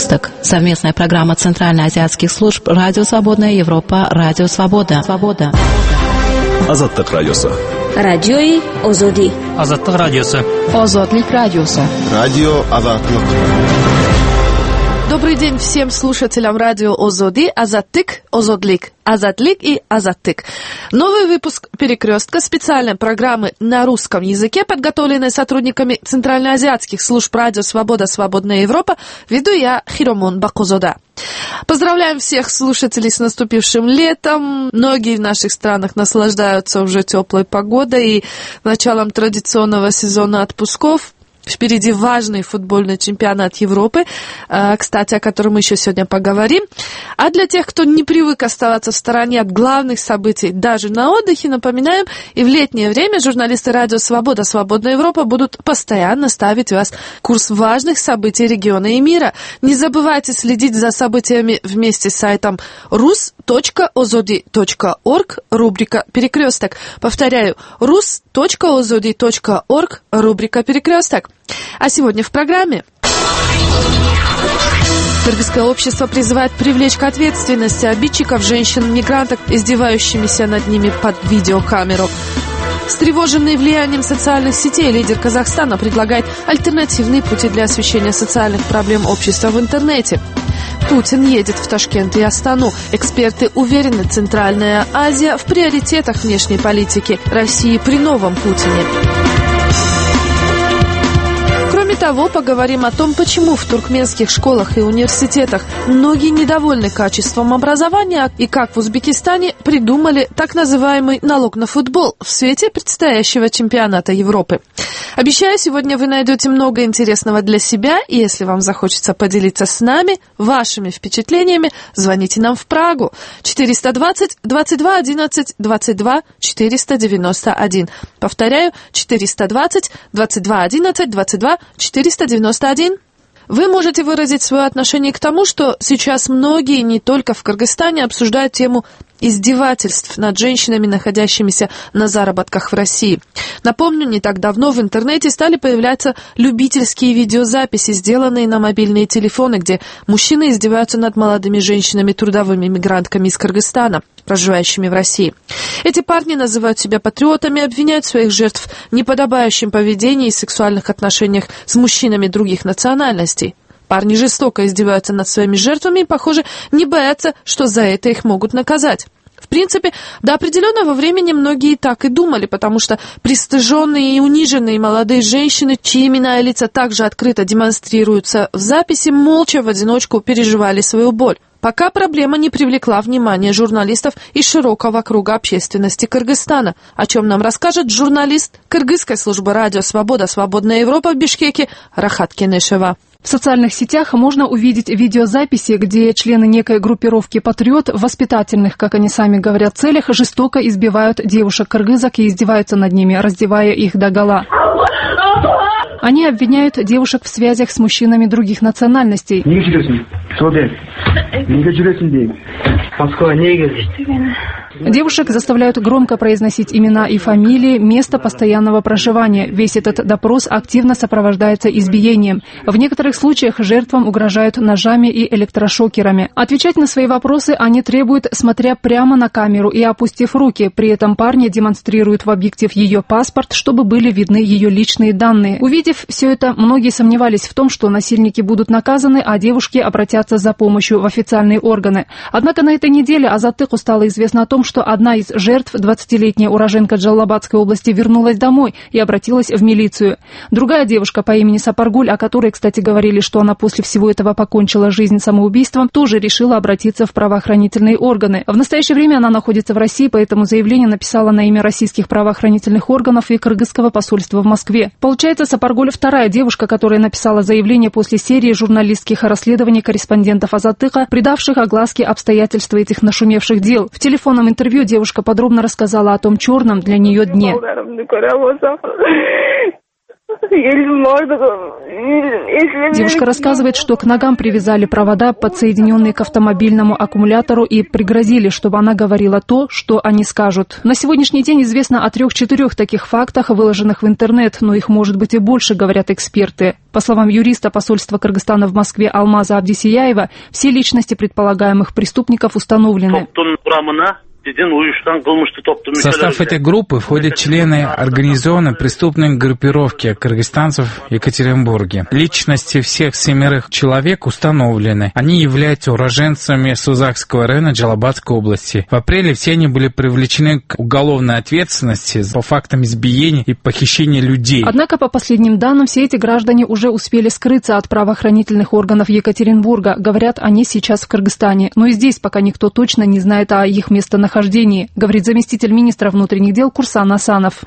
Перекресток. Совместная программа Центральноазиатских служб Радио Свободная Европа, Радио Свобода. Азаттык радиосы. Радиои Озоди. Азаттык радиосы. Озодлик радиосы. Радио Азаттык. Добрый день всем слушателям радио Озоди, Азаттык, Озодлик, Азатлик и Азаттык. Новый выпуск «Перекрестка» специальной программы на русском языке, подготовленной сотрудниками Центральноазиатских служб радио «Свобода, Свободная Европа», веду я, Хиромон Бакозода. Поздравляем всех слушателей с наступившим летом. Многие в наших странах наслаждаются уже теплой погодой и началом традиционного сезона отпусков. Впереди важный футбольный чемпионат Европы, кстати, о котором мы еще сегодня поговорим. А для тех, кто не привык оставаться в стороне от главных событий даже на отдыхе, напоминаем, и в летнее время журналисты радио «Свобода, Свободная Европа» будут постоянно ставить вас в курс важных событий региона и мира. Не забывайте следить за событиями вместе с сайтом rus.ozodi.org, рубрика «Перекресток». Повторяю, rus.ozodi.org, рубрика «Перекресток». А сегодня в программе. Кыргызское общество призывает привлечь к ответственности обидчиков женщин-мигранток, издевающимися над ними под видеокамеру. Встревоженный влиянием социальных сетей, лидер Казахстана предлагает альтернативные пути для освещения социальных проблем общества в интернете. Путин едет в Ташкент и Астану. Эксперты уверены, Центральная Азия в приоритетах внешней политики России при новом Путине. Кроме того, поговорим о том, почему в туркменских школах и университетах многие недовольны качеством образования и как в Узбекистане придумали так называемый налог на футбол в свете предстоящего чемпионата Европы. Обещаю, сегодня вы найдете много интересного для себя, и если вам захочется поделиться с нами вашими впечатлениями, звоните нам в Прагу 420 22 11 22 491. Повторяю, 420 22 11 22 491. Вы можете выразить свое отношение к тому, что сейчас многие, не только в Кыргызстане, обсуждают тему издевательств над женщинами, находящимися на заработках в России. Напомню, не так давно в интернете стали появляться любительские видеозаписи, сделанные на мобильные телефоны, где мужчины издеваются над молодыми женщинами, трудовыми мигрантками из Кыргызстана, проживающими в России. Эти парни называют себя патриотами, обвиняют своих жертв в неподобающем поведении и сексуальных отношениях с мужчинами других национальностей. Парни жестоко издеваются над своими жертвами и, похоже, не боятся, что за это их могут наказать. В принципе, до определенного времени многие так и думали, потому что пристыженные и униженные молодые женщины, чьи имена и лица также открыто демонстрируются в записи, молча в одиночку переживали свою боль, пока проблема не привлекла внимание журналистов из широкого круга общественности Кыргызстана, о чем нам расскажет журналист Кыргызской службы радио «Свобода, Свободная Европа» в Бишкеке Рахат Кенешева. В социальных сетях можно увидеть видеозаписи, где члены некой группировки «Патриот» в воспитательных, как они сами говорят, целях жестоко избивают девушек-кыргызок и издеваются над ними, раздевая их догола. Они обвиняют девушек в связях с мужчинами других национальностей. Девушек заставляют громко произносить имена и фамилии, место постоянного проживания. Весь этот допрос активно сопровождается избиением. В некоторых случаях жертвам угрожают ножами и электрошокерами. Отвечать на свои вопросы они требуют, смотря прямо на камеру и опустив руки. При этом парни демонстрируют в объектив ее паспорт, чтобы были видны ее личные данные. Увидев все это, многие сомневались в том, что насильники будут наказаны, а девушки обратятся за помощью в официальные органы. Однако на этой неделе Азаттыку стало известно о том, что одна из жертв, 20-летняя уроженка Джалалабадской области, вернулась домой и обратилась в милицию. Другая девушка по имени Сапаргуль, о которой, кстати, говорили, что она после всего этого покончила жизнь самоубийством, тоже решила обратиться в правоохранительные органы. В настоящее время она находится в России, поэтому заявление написала на имя российских правоохранительных органов и кыргызского посольства в Москве. Получается, Сапаргуль вторая девушка, которая написала заявление после серии журналистских расследований корреспондентов Азаттыка, придавших огласке обстоятельства этих нашумевших дел. В телефонном интервью девушка подробно рассказала о том черном для нее дне. Девушка рассказывает, что к ногам привязали провода, подсоединенные к автомобильному аккумулятору, и пригрозили, чтобы она говорила то, что они скажут. На сегодняшний день известно о 3-4 таких фактах, выложенных в интернет, но их может быть и больше, говорят эксперты. По словам юриста посольства Кыргызстана в Москве Алмаза Абдисияева, все личности предполагаемых преступников установлены. В состав этой группы входят члены организованной преступной группировки кыргызстанцев в Екатеринбурге. Личности всех 7 человек установлены. Они являются уроженцами Сузакского района Джалабадской области. В апреле все они были привлечены к уголовной ответственности по фактам избиения и похищения людей. Однако, по последним данным, все эти граждане уже успели скрыться от правоохранительных органов Екатеринбурга. Говорят, они сейчас в Кыргызстане. Но и здесь пока никто точно не знает о их местонахождении, говорит заместитель министра внутренних дел Курсан Асанов.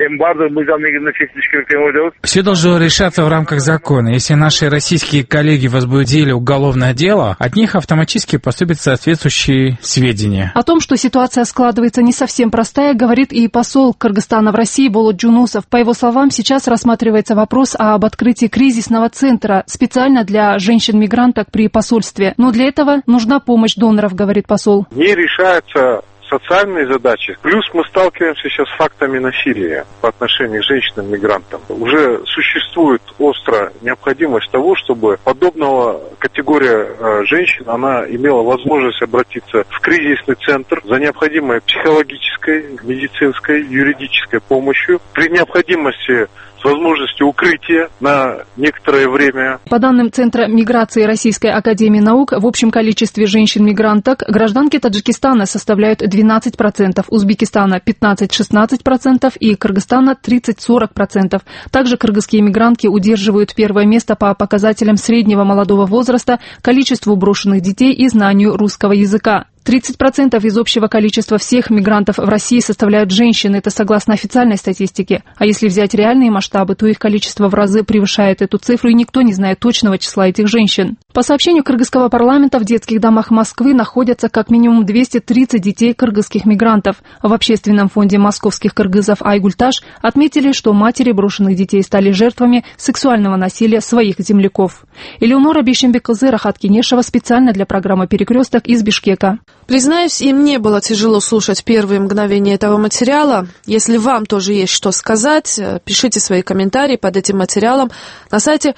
Все должно решаться в рамках закона. Если наши российские коллеги возбудили уголовное дело, от них автоматически поступят соответствующие сведения. О том, что ситуация складывается не совсем простая, говорит и посол Кыргызстана в России Болот Джунусов. По его словам, сейчас рассматривается вопрос об открытии кризисного центра специально для женщин-мигранток при посольстве. Но для этого нужна помощь доноров, говорит посол. Не решается социальные задачи. Плюс мы сталкиваемся сейчас с фактами насилия по отношению к женщинам-мигрантам. Уже существует острая необходимость того, чтобы подобного категория женщин, она имела возможность обратиться в кризисный центр за необходимой психологической, медицинской, юридической помощью. При необходимости с возможностью укрытия на некоторое время. По данным Центра миграции Российской академии наук, в общем количестве женщин-мигранток гражданки Таджикистана составляют 12%, Узбекистана 15-16% и Кыргызстана 30-40%. Также кыргызские мигрантки удерживают первое место по показателям среднего молодого возраста, количеству брошенных детей и знанию русского языка. 30% из общего количества всех мигрантов в России составляют женщины, это согласно официальной статистике. А если взять реальные масштабы, то их количество в разы превышает эту цифру, и никто не знает точного числа этих женщин. По сообщению кыргызского парламента, в детских домах Москвы находятся как минимум 230 детей кыргызских мигрантов. В общественном фонде московских кыргызов «Айгульташ» отметили, что матери брошенных детей стали жертвами сексуального насилия своих земляков. Элеонора Бишембек-кызы, Рахат Кинешева, специально для программы «Перекресток» из Бишкека. Признаюсь, и мне было тяжело слушать первые мгновения этого материала. Если вам тоже есть что сказать, пишите свои комментарии под этим материалом на сайте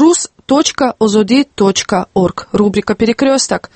rus.ozodi.org. Рубрика «Перекресток».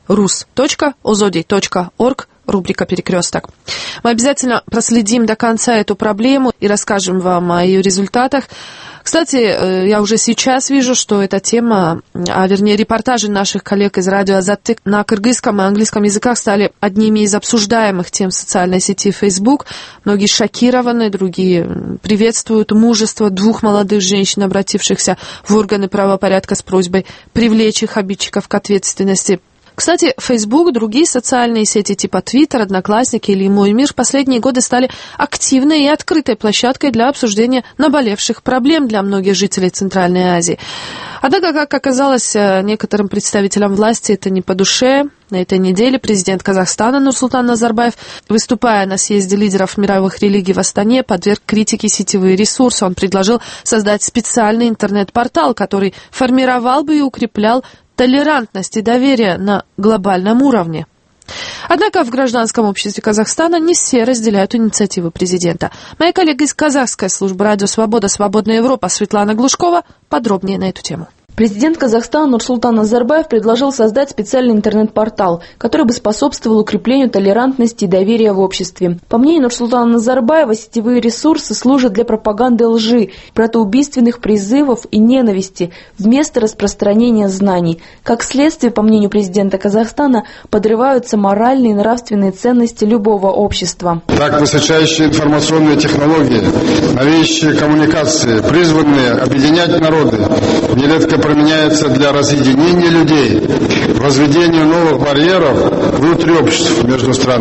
rus.ozodi.org. Рубрика «Перекресток». Мы обязательно проследим до конца эту проблему и расскажем вам о ее результатах. Кстати, я уже сейчас вижу, что эта тема, репортажи наших коллег из радио Азаттык на кыргызском и английском языках стали одними из обсуждаемых тем в социальной сети Facebook. Многие шокированы, другие приветствуют мужество 2 молодых женщин, обратившихся в органы правопорядка с просьбой привлечь их обидчиков к ответственности. Кстати, Facebook, другие социальные сети типа Twitter, Одноклассники или Мой мир в последние годы стали активной и открытой площадкой для обсуждения наболевших проблем для многих жителей Центральной Азии. Однако, как оказалось, некоторым представителям власти это не по душе. На этой неделе президент Казахстана Нурсултан Назарбаев, выступая на съезде лидеров мировых религий в Астане, подверг критике сетевые ресурсы. Он предложил создать специальный интернет-портал, который формировал бы и укреплял толерантность и доверие на глобальном уровне. Однако в гражданском обществе Казахстана не все разделяют инициативы президента. Моя коллега из казахской службы «Радио Свобода», «Свободная Европа» Светлана Глушкова подробнее на эту тему. Президент Казахстана Нурсултан Назарбаев предложил создать специальный интернет-портал, который бы способствовал укреплению толерантности и доверия в обществе. По мнению Нурсултана Назарбаева, сетевые ресурсы служат для пропаганды лжи, братоубийственных призывов и ненависти вместо распространения знаний. Как следствие, по мнению президента Казахстана, подрываются моральные и нравственные ценности любого общества. Так, высочайшие информационные технологии, новейшие коммуникации, призванные объединять народы, нередко применяется для разъединения людей, возведения новых барьеров внутри обществ между странами.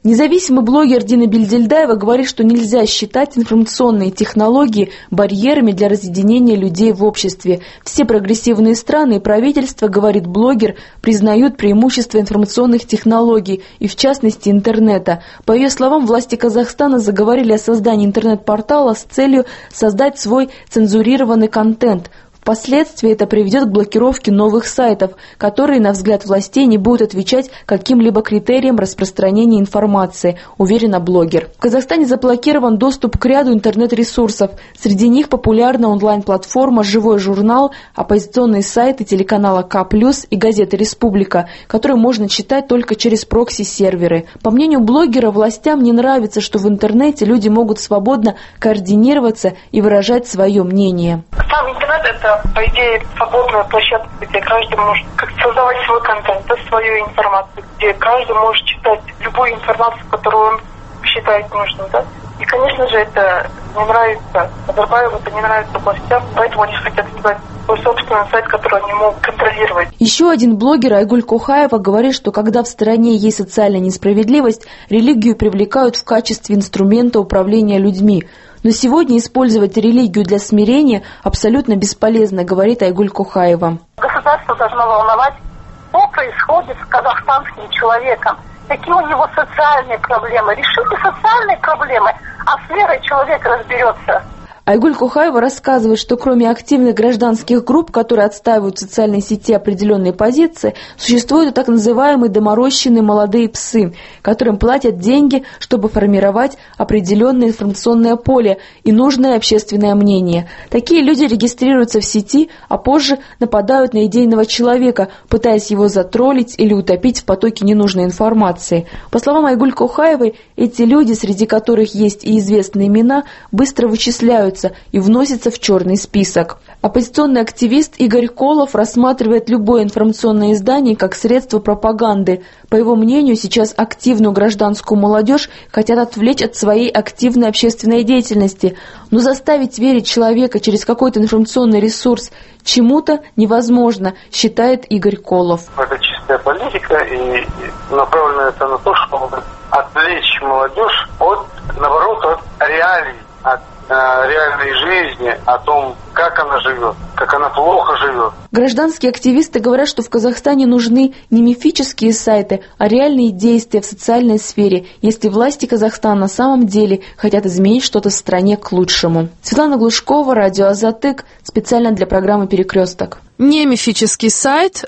Независимый блогер Дина Бельдельдаева говорит, что нельзя считать информационные технологии барьерами для разъединения людей в обществе. Все прогрессивные страны и правительства, говорит блогер, признают преимущество информационных технологий и, в частности, интернета. По ее словам, власти Казахстана заговорили о создании интернет-портала с целью создать свой цензурированный контент. Впоследствии это приведет к блокировке новых сайтов, которые, на взгляд властей, не будут отвечать каким-либо критериям распространения информации, уверена блогер. В Казахстане заблокирован доступ к ряду интернет-ресурсов. Среди них популярна онлайн-платформа «Живой журнал», оппозиционные сайты телеканала К+, и газеты «Республика», которые можно читать только через прокси-серверы. По мнению блогера, властям не нравится, что в интернете люди могут свободно координироваться и выражать свое мнение. Сам интернет – это, по идее, свободная площадка, где каждый может создавать свой контент, свою информацию, где каждый может читать любую информацию, которую он считает нужным, да. И, конечно же, это не нравится Назарбаеву, это не нравится властям, поэтому они хотят создать свой собственный сайт, который они могут контролировать. Еще один блогер Айгуль Кохаева говорит, что когда в стране есть социальная несправедливость, религию привлекают в качестве инструмента управления людьми. Но сегодня использовать религию для смирения абсолютно бесполезно, говорит Айгуль Кохаева. Государство должно волновать, что происходит с казахстанским человеком, какие у него социальные проблемы. Решите социальные проблемы, а с верой человек разберется. Айгуль Кохаева рассказывает, что кроме активных гражданских групп, которые отстаивают в социальной сети определенные позиции, существуют и так называемые доморощенные молодые псы, которым платят деньги, чтобы формировать определенное информационное поле и нужное общественное мнение. Такие люди регистрируются в сети, а позже нападают на идейного человека, пытаясь его затроллить или утопить в потоке ненужной информации. По словам Айгуль Кохаевой, эти люди, среди которых есть и известные имена, быстро вычисляются и вносится в черный список. Оппозиционный активист Игорь Колов рассматривает любое информационное издание как средство пропаганды. По его мнению, сейчас активную гражданскую молодежь хотят отвлечь от своей активной общественной деятельности, но заставить верить человека через какой-то информационный ресурс чему-то невозможно, считает Игорь Колов. Это чистая политика, и направлено это на то, чтобы отвлечь молодежь от, наоборот, от реалий, от реальной жизни, о том, как она живет, как она плохо живет. Гражданские активисты говорят, что в Казахстане нужны не мифические сайты, а реальные действия в социальной сфере, если власти Казахстана на самом деле хотят изменить что-то в стране к лучшему. Светлана Глушкова, радио Азатык, специально для программы «Перекресток». Не мифический сайт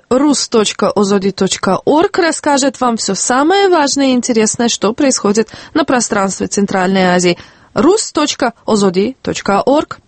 rus.ozodi.org расскажет вам все самое важное и интересное, что происходит на пространстве Центральной Азии. rus.ozodi.org.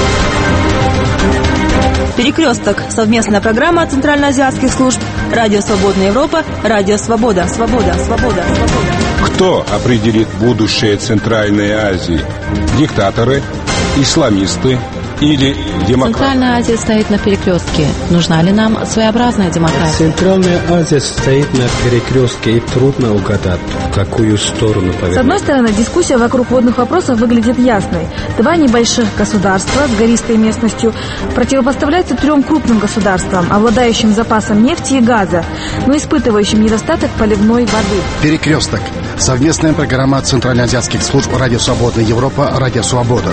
Перекресток. Совместная программа центральноазиатских служб. Радио Свободная Европа. Радио Свобода. Свобода. Свобода. Свобода. Кто определит будущее Центральной Азии? Диктаторы? Исламисты? Или демократы? Центральная Азия стоит на перекрестке. Нужна ли нам своеобразная демократия? Центральная Азия стоит на перекрестке, и трудно угадать, в какую сторону повернуть. С одной стороны, дискуссия вокруг водных вопросов выглядит ясной. Два небольших государства с гористой местностью противопоставляются трем крупным государствам, обладающим запасом нефти и газа, но испытывающим недостаток поливной воды. Перекресток. Совместная программа центральноазиатских служб «Радио Свободная Европа», «Радио Свобода».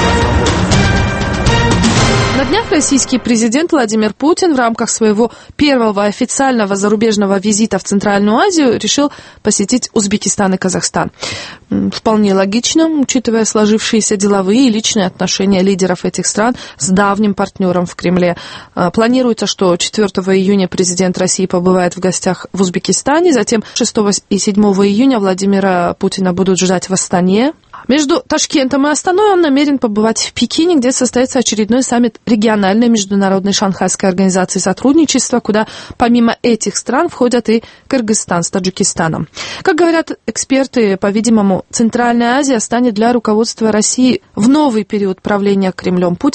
На днях российский президент Владимир Путин в рамках своего первого официального зарубежного визита в Центральную Азию решил посетить Узбекистан и Казахстан. Вполне логично, учитывая сложившиеся деловые и личные отношения лидеров этих стран с давним партнером в Кремле. Планируется, что 4 июня президент России побывает в гостях в Узбекистане, затем 6 и 7 июня Владимира Путина будут ждать в Астане. Между Ташкентом и Астаной он намерен побывать в Пекине, где состоится очередной саммит региональной международной шанхайской организации сотрудничества, куда помимо этих стран входят и Кыргызстан с Таджикистаном. Как говорят эксперты, по-видимому, Центральная Азия станет для руководства России в новый период правления Кремлем Путиным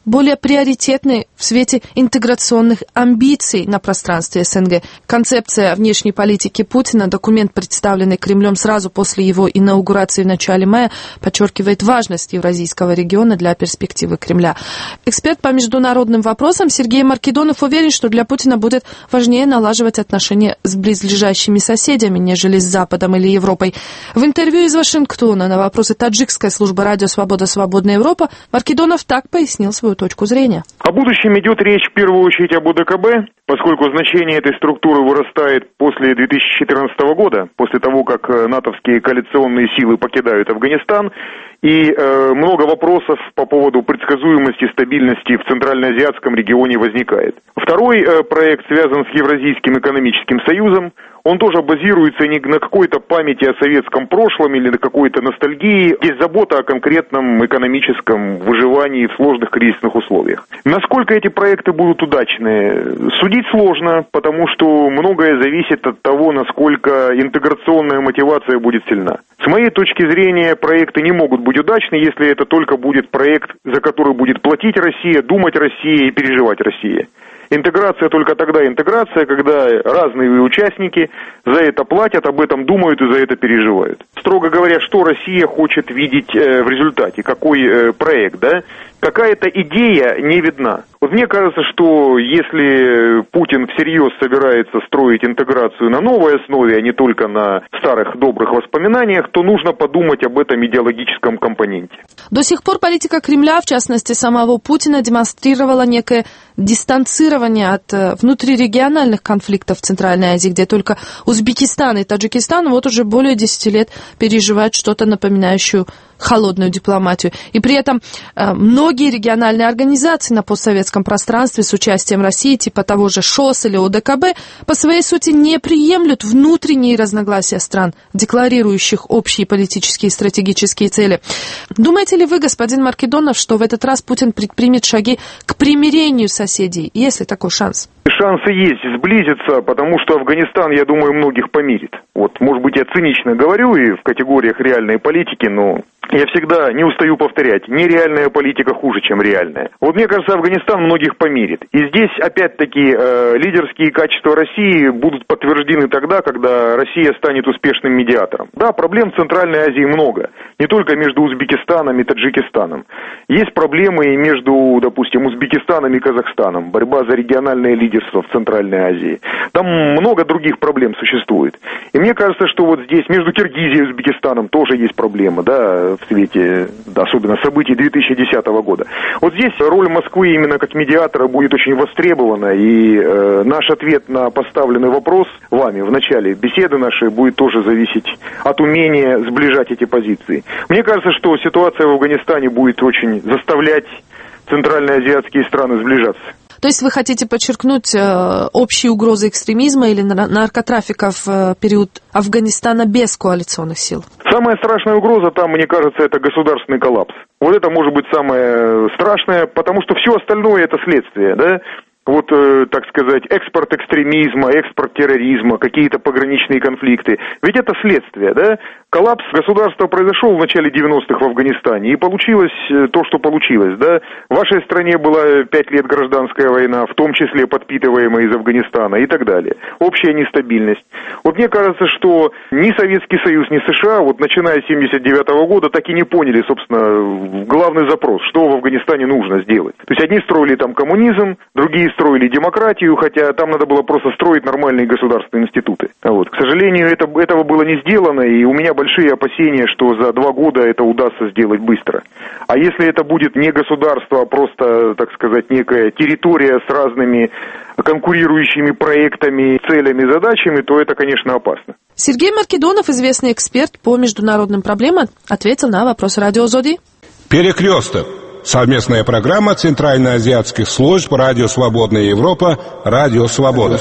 более приоритетной в свете интеграционных амбиций на пространстве СНГ. Концепция внешней политики Путина, документ, представленный Кремлем сразу после его инаугурации в начале мая, подчеркивает важность евразийского региона для перспективы Кремля. Эксперт по международным вопросам Сергей Маркидонов уверен, что для Путина будет важнее налаживать отношения с близлежащими соседями, нежели с Западом или Европой. В интервью из Вашингтона на вопросы таджикской службы «Радио Свобода. Свободная Европа» Маркидонов так пояснил свою точку зрения. О будущем идет речь в первую очередь об ОДКБ, поскольку значение этой структуры вырастает после 2014 года, после того, как натовские коалиционные силы покидают Афганистан, и много вопросов по поводу предсказуемости, стабильности в Центральноазиатском регионе возникает. Второй проект связан с Евразийским экономическим союзом. Он тоже базируется не на какой-то памяти о советском прошлом или на какой-то ностальгии. Есть забота о конкретном экономическом выживании в сложных кризисных условиях. Насколько эти проекты будут удачны, судить сложно, потому что многое зависит от того, насколько интеграционная мотивация будет сильна. С моей точки зрения, проекты не могут быть удачны, если это только будет проект, за который будет платить Россия, думать Россия и переживать Россия. Интеграция только тогда интеграция, когда разные участники за это платят, об этом думают и за это переживают. Строго говоря, что Россия хочет видеть в результате, какой проект, да? Какая-то идея не видна. Вот мне кажется, что если Путин всерьез собирается строить интеграцию на новой основе, а не только на старых добрых воспоминаниях, то нужно подумать об этом идеологическом компоненте. До сих пор политика Кремля, в частности самого Путина, демонстрировала некое дистанцирование от внутрирегиональных конфликтов в Центральной Азии, где только Узбекистан и Таджикистан вот уже более 10 лет переживают что-то напоминающее холодную дипломатию. И при этом многие региональные организации на постсоветском пространстве с участием России, типа того же ШОС или ОДКБ, по своей сути не приемлют внутренние разногласия стран, декларирующих общие политические и стратегические цели. Думаете ли вы, господин Маркидонов, что в этот раз Путин предпримет шаги к примирению соседей? Есть ли такой шанс? Шансы есть сблизиться, потому что Афганистан, я думаю, многих помирит. Вот, может быть, я цинично говорю и в категориях реальной политики, но я всегда не устаю повторять, нереальная политика хуже, чем реальная. Вот мне кажется, Афганистан многих помирит. И здесь, опять-таки, лидерские качества России будут подтверждены тогда, когда Россия станет успешным медиатором. Да, проблем в Центральной Азии много. Не только между Узбекистаном и Таджикистаном. Есть проблемы и между, допустим, Узбекистаном и Казахстаном. Борьба за региональное лидерство в Центральной Азии. Там много других проблем существует. И мне кажется, что вот здесь между Киргизией и Узбекистаном тоже есть проблемы, да, в свете, да, особенно событий 2010 года. Вот здесь роль Москвы именно как медиатора будет очень востребована, и наш ответ на поставленный вопрос вами в начале беседы нашей будет тоже зависеть от умения сближать эти позиции. Мне кажется, что ситуация в Афганистане будет очень заставлять центральноазиатские страны сближаться. То есть вы хотите подчеркнуть общие угрозы экстремизма или наркотрафика в период Афганистана без коалиционных сил? Самая страшная угроза там, мне кажется, это государственный коллапс. Вот это может быть самое страшное, потому что все остальное это следствие, да? Вот, так сказать, экспорт экстремизма, экспорт терроризма, какие-то пограничные конфликты. Ведь это следствие, да? Коллапс государства произошел в начале 90-х в Афганистане, и получилось то, что получилось, да? В вашей стране была 5 лет гражданская война, в том числе подпитываемая из Афганистана и так далее. Общая нестабильность. Вот мне кажется, что ни Советский Союз, ни США, вот начиная с 79-го года, так и не поняли, собственно, главный запрос, что в Афганистане нужно сделать. То есть одни строили там коммунизм, другие строили демократию, хотя там надо было просто строить нормальные государственные институты. Вот. К сожалению, этого было не сделано, и у меня большие опасения, что за 2 года это удастся сделать быстро. А если это будет не государство, а просто, так сказать, некая территория с разными конкурирующими проектами, целями, задачами, то это, конечно, опасно. Сергей Маркидонов, известный эксперт по международным проблемам, ответил на вопрос радио ЗОДИ. Перекресток. Совместная программа Центральноазиатских служб «Радио Свободная Европа», «Радио Свобода».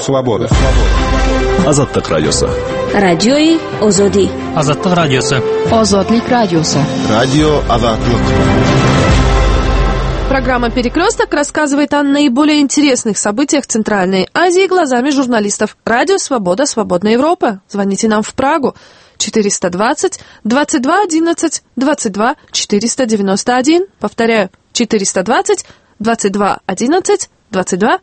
Азаттык радиосы. Радиои Озоди. Азаттык радиосы. Озодлик радиосы. Радио Азаттык. Программа «Перекресток» рассказывает о наиболее интересных событиях Центральной Азии глазами журналистов. Радио «Свобода. Свободная Европа». Звоните нам в Прагу. 420 22 11 22 491. Повторяю, 420 22 11 22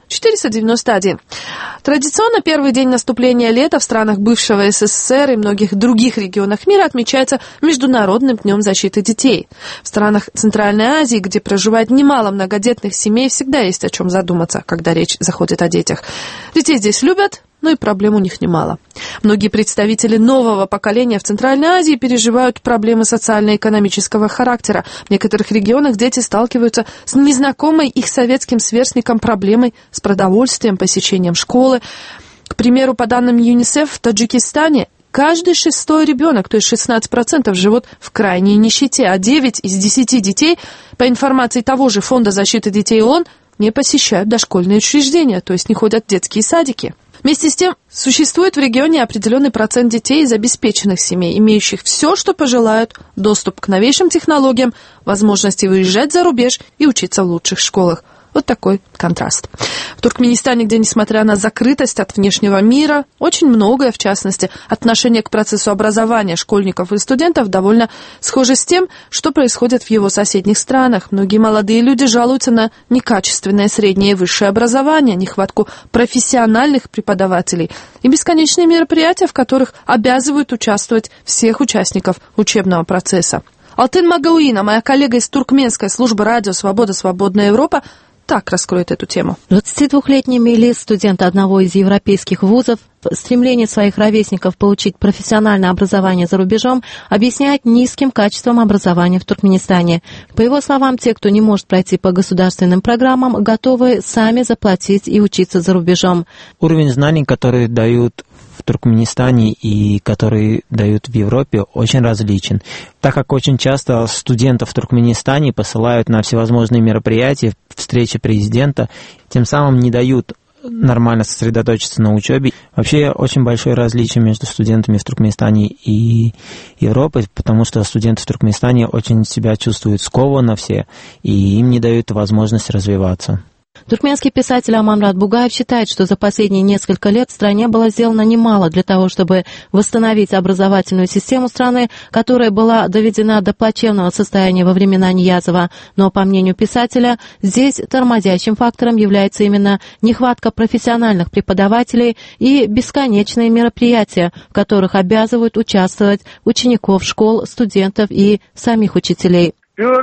491. Традиционно первый день наступления лета в странах бывшего СССР и многих других регионах мира отмечается Международным днем защиты детей. В странах Центральной Азии, где проживает немало многодетных семей, всегда есть о чем задуматься, когда речь заходит о детях. Детей здесь любят, но и проблем у них немало. Многие представители нового поколения в Центральной Азии переживают проблемы социально-экономического характера. В некоторых регионах дети сталкиваются с незнакомой их советским сверстникам проблемой с продовольствием, посещением школы. К примеру, по данным ЮНИСЕФ, в Таджикистане каждый 6-й ребенок, то есть 16%, живут в крайней нищете, а 9 из 10 детей, по информации того же Фонда защиты детей ООН, не посещают дошкольные учреждения, то есть не ходят в детские садики. Вместе с тем, существует в регионе определенный процент детей из обеспеченных семей, имеющих все, что пожелают, доступ к новейшим технологиям, возможности выезжать за рубеж и учиться в лучших школах. Вот такой контраст. В Туркменистане, где, несмотря на закрытость от внешнего мира, очень многое, в частности, отношение к процессу образования школьников и студентов довольно схоже с тем, что происходит в его соседних странах. Многие молодые люди жалуются на некачественное среднее и высшее образование, нехватку профессиональных преподавателей и бесконечные мероприятия, в которых обязывают участвовать всех участников учебного процесса. Алтын Магауина, моя коллега из туркменской службы «Радио Свобода. Свободная Европа», так раскроет эту тему. 22-летний Мелис, студент одного из европейских вузов, стремление своих ровесников получить профессиональное образование за рубежом объясняет низким качеством образования в Туркменистане. По его словам, те, кто не может пройти по государственным программам, готовы сами заплатить и учиться за рубежом. Уровень знаний, которые дают в Туркменистане и которые дают в Европе, очень различен. Так как очень часто студентов в Туркменистане посылают на всевозможные мероприятия, встречи президента, тем самым не дают нормально сосредоточиться на учебе. Вообще очень большое различие между студентами в Туркменистане и Европой, потому что студенты в Туркменистане очень себя чувствуют скованно все, и им не дают возможность развиваться. Туркменский писатель Аманрат Бугаев считает, что за последние несколько лет в стране было сделано немало для того, чтобы восстановить образовательную систему страны, которая была доведена до плачевного состояния во времена Ниязова. Но, по мнению писателя, здесь тормозящим фактором является именно нехватка профессиональных преподавателей и бесконечные мероприятия, в которых обязывают участвовать учеников школ, студентов и самих учителей.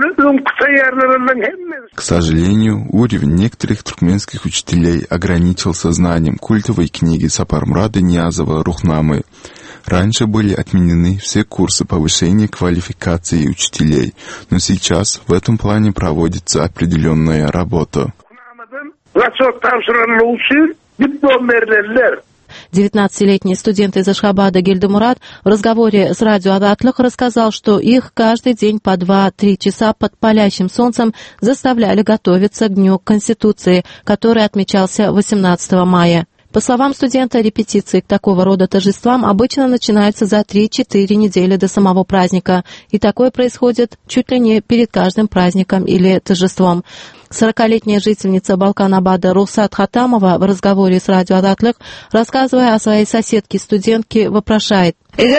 К сожалению, уровень некоторых туркменских учителей ограничился знанием культовой книги Сапармурада Ниязова «Рухнамы». Раньше были отменены все курсы повышения квалификации учителей, но сейчас в этом плане проводится определенная работа. 19-летний студент из Ашхабада Гильдамурат в разговоре с радио Адатлых рассказал, что их каждый день по 2-3 часа под палящим солнцем заставляли готовиться к Дню Конституции, который отмечался 18 мая. По словам студента, репетиции к такого рода торжествам обычно начинаются за 3-4 недели до самого праздника, и такое происходит чуть ли не перед каждым праздником или торжеством. 40-летняя жительница Балкан-Абада Рухсат Хатамова в разговоре с радио Адатлых, рассказывая о своей соседке-студентке, вопрошает: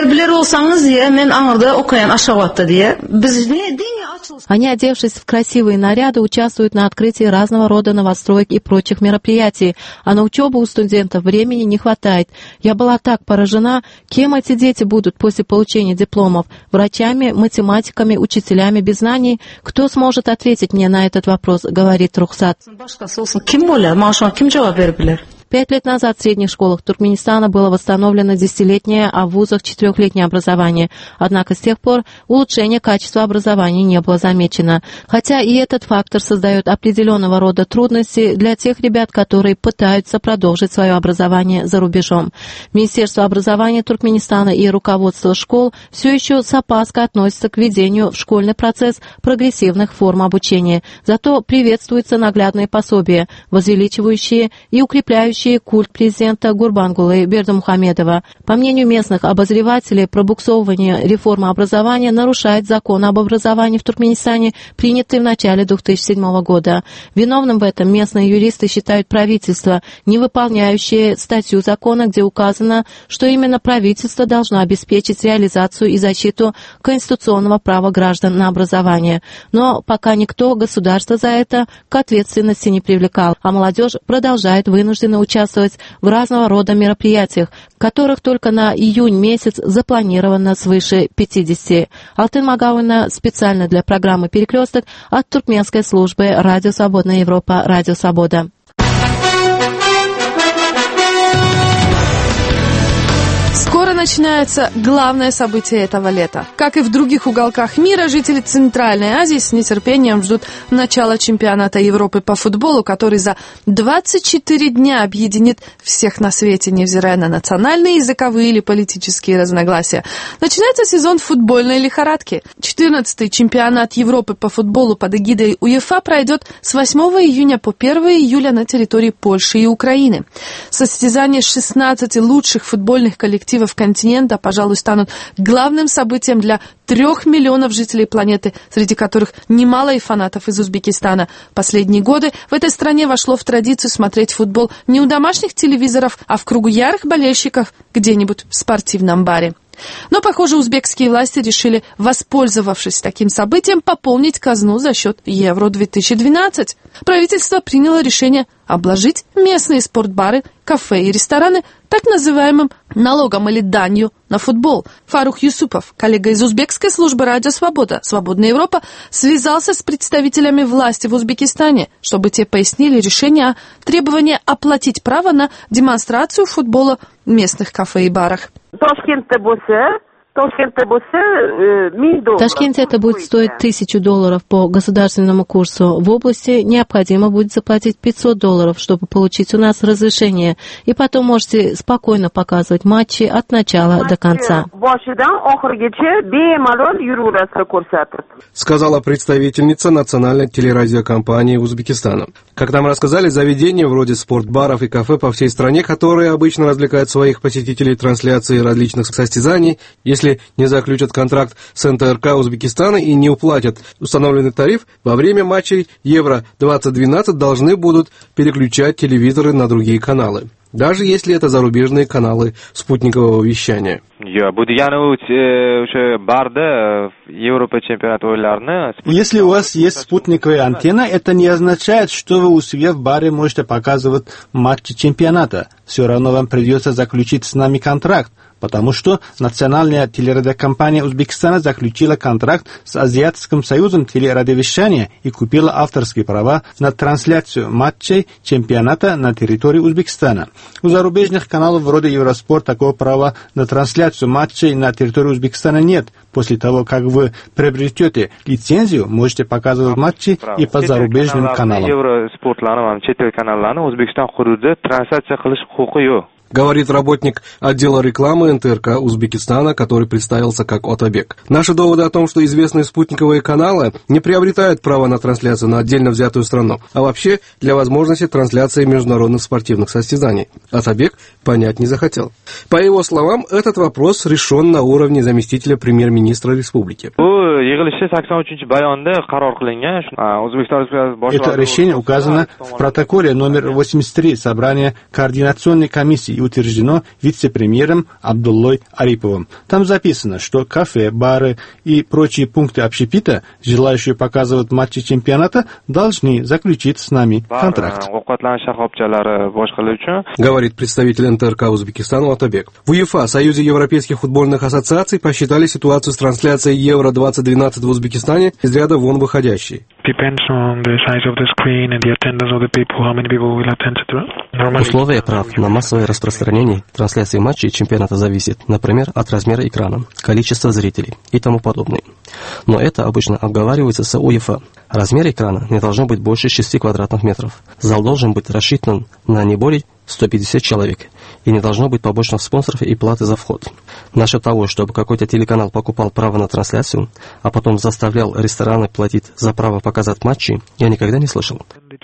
они, одевшись в красивые наряды, участвуют на открытии разного рода новостроек и прочих мероприятий, а на учебу у студентов времени не хватает. Я была так поражена, кем эти дети будут после получения дипломов: врачами, математиками, учителями без знаний. Кто сможет ответить мне на этот вопрос, говорит Рухсат. 5 лет назад в средних школах Туркменистана было восстановлено 10-летнее, а в вузах 4-летнее образование. Однако с тех пор улучшение качества образования не было замечено. Хотя и этот фактор создает определенного рода трудности для тех ребят, которые пытаются продолжить свое образование за рубежом. Министерство образования Туркменистана и руководство школ все еще с опаской относятся к введению в школьный процесс прогрессивных форм обучения. Зато приветствуются наглядные пособия, возвеличивающие и укрепляющие поддерживающие культ президента Гурбангулы Бердымухамедова. По мнению местных обозревателей, пробуксовывание реформы образования нарушает закон об образовании в Туркменистане, принятый в начале 2007 года. Виновным в этом местные юристы считают правительство, не выполняющее статью закона, где указано, что именно правительство должно обеспечить реализацию и защиту конституционного права граждан на образование. Но пока никто государство за это к ответственности не привлекал, а молодежь продолжает вынужденно участвовать в разного рода мероприятиях, которых только на июнь месяц запланировано свыше 50. Алтын Магауина специально для программы «Перекресток» от туркменской службы «Радио Свободная Европа», «Радио Свобода». Скоро начинается главное событие этого лета. Как и в других уголках мира, жители Центральной Азии с нетерпением ждут начала чемпионата Европы по футболу, который за 24 дня объединит всех на свете, невзирая на национальные, языковые или политические разногласия. Начинается сезон футбольной лихорадки. 14-й чемпионат Европы по футболу под эгидой УЕФА пройдет с 8 июня по 1 июля на территории Польши и Украины. Состязания 16 лучших футбольных коллективов континента, пожалуй, станут главным событием для 3 миллионов жителей планеты, среди которых немало и фанатов из Узбекистана. Последние годы в этой стране вошло в традицию смотреть футбол не у домашних телевизоров, а в кругу ярых болельщиков где-нибудь в спортивном баре. Но, похоже, узбекские власти решили, воспользовавшись таким событием, пополнить казну за счет Евро-2012. Правительство приняло решение обложить местные спортбары, кафе и рестораны так называемым налогом или данью на футбол. Фарух Юсупов, коллега из узбекской службы «Радио Свобода», «Свободная Европа», связался с представителями власти в Узбекистане, чтобы те пояснили решение о требовании оплатить право на демонстрацию футбола в местных кафе и барах. В Ташкенте это будет стоить $1000 по государственному курсу. В области необходимо будет заплатить $500, чтобы получить у нас разрешение. И потом можете спокойно показывать матчи от начала до конца. Сказала представительница национальной телерадиокомпании Узбекистана. Как нам рассказали, заведения вроде спортбаров и кафе по всей стране, которые обычно развлекают своих посетителей трансляцией различных состязаний, если не заключат контракт с НТРК Узбекистана и не уплатят установленный тариф, во время матчей Евро-2012 должны будут переключать телевизоры на другие каналы, даже если это зарубежные каналы спутникового вещания. Если у вас есть спутниковая антенна, это не означает, что вы у себя в баре можете показывать матчи чемпионата. Все равно вам придется заключить с нами контракт, потому что национальная телерадиокомпания Узбекистана заключила контракт с Азиатским союзом телерадиовещания и купила авторские права на трансляцию матчей чемпионата на территории Узбекистана. У зарубежных каналов вроде Евроспорт такого права на трансляцию матчей на территории Узбекистана нет. После того, как вы приобретете лицензию, можете показывать матчи и по зарубежным каналам. Говорит работник отдела рекламы НТРК Узбекистана, который представился как Отабек. Наши доводы о том, что известные спутниковые каналы не приобретают право на трансляцию на отдельно взятую страну, а вообще для возможности трансляции международных спортивных состязаний, Отабек понять не захотел. По его словам, этот вопрос решен на уровне заместителя премьер-министра республики. Это решение указано в протоколе номер 83 собрания координационной комиссии и утверждено вице-премьером Абдуллой Ариповым. Там записано, что кафе, бары и прочие пункты общепита, желающие показывать матчи чемпионата, должны заключить с нами контракт. Говорит представитель НТРК Узбекистана Отабек. В УЕФА, Союзе европейских футбольных ассоциаций, посчитали ситуацию с трансляцией Евро-2012 в Узбекистане из ряда вон выходящей. Условия прав на массовое распространение трансляции матчей чемпионата зависит, например, от размера экрана, количества зрителей и тому подобное. Но это обычно обговаривается с УЕФА. Размер экрана не должно быть больше 6 квадратных метров. Зал должен быть рассчитан на не более 150 человек. И не должно быть побочных спонсоров и платы за вход. Насчет того, чтобы какой-то телеканал покупал право на трансляцию, а потом заставлял рестораны платить за право показать матчи, я никогда не слышал.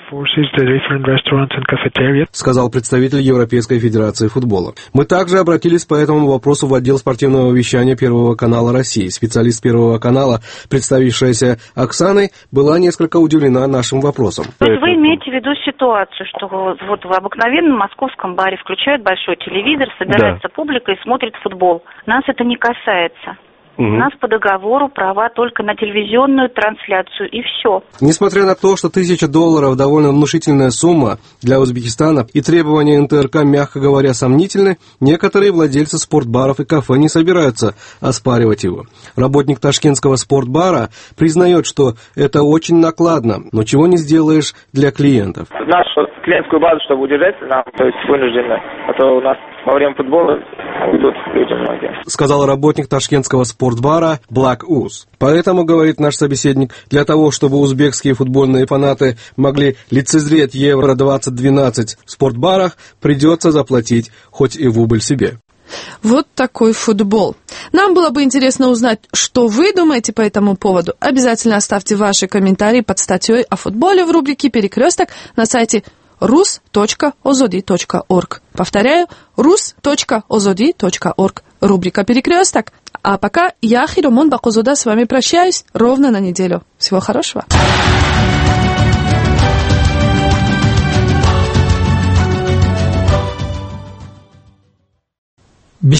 Сказал представитель Европейской Федерации футбола. Мы также обратились по этому вопросу в отдел спортивного вещания Первого канала России. Специалист Первого канала, представившаяся Оксаной, была несколько удивлена нашим вопросом. То есть вы имеете в виду ситуацию, что вот в обыкновенном московском баре включают большой телевизор, собирается публика и смотрит футбол. Нас это не касается. У нас по договору права только на телевизионную трансляцию, и все. Несмотря на то, что $1000 довольно внушительная сумма для Узбекистана и требования НТРК, мягко говоря, сомнительны, некоторые владельцы спортбаров и кафе не собираются оспаривать его. Работник ташкентского спортбара признает, что это очень накладно, но чего не сделаешь для клиентов. Нашу клиентскую базу, чтобы удержать нам, то есть вынуждены, а то у нас во время футбола уйдут люди многие. Сказал работник ташкентского спортбара Black Uz. Поэтому, говорит наш собеседник, для того, чтобы узбекские футбольные фанаты могли лицезреть Евро-2012 в спортбарах, придется заплатить хоть и в убыль себе. Вот такой футбол. Нам было бы интересно узнать, что вы думаете по этому поводу. Обязательно оставьте ваши комментарии под статьей о футболе в рубрике «Перекресток» на сайте rus.ozodi.org. Повторяю, rus.ozodi.org. Рубрика «Перекресток». А пока я, Хиромон Бакузода, с вами прощаюсь ровно на неделю. Всего хорошего.